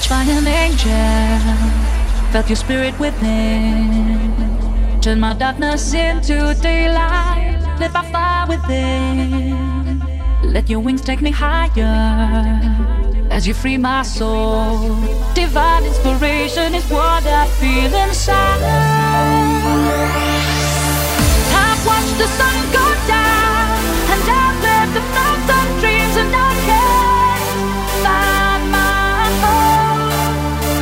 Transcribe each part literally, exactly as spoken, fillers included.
touched by an angel, felt your spirit within. Turn my darkness into daylight, lit by fire within. Let your wings take me higher as you free my soul. Divine inspiration is what I feel inside. I've watched the sun go down, and I've lived the thousand dreams, and I can't find my home.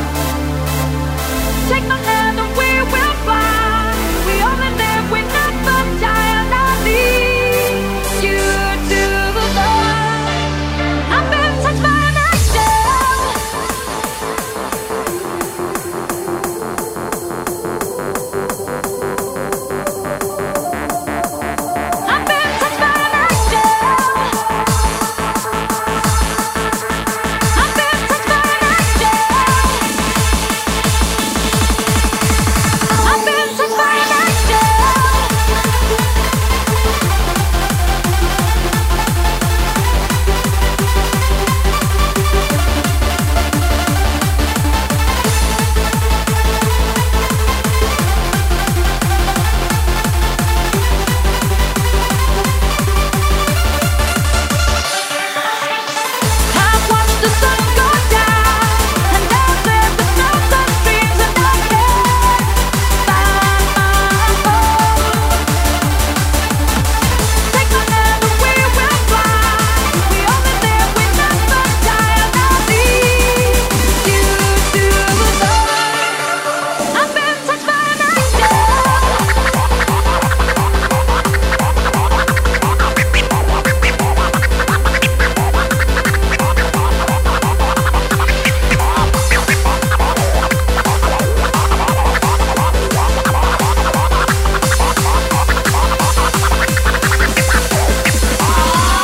Take my hand and we will fly. We only live, we never die, and I lead you to the light. I've been touched by an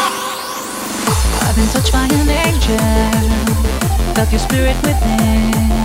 felt your spirit within.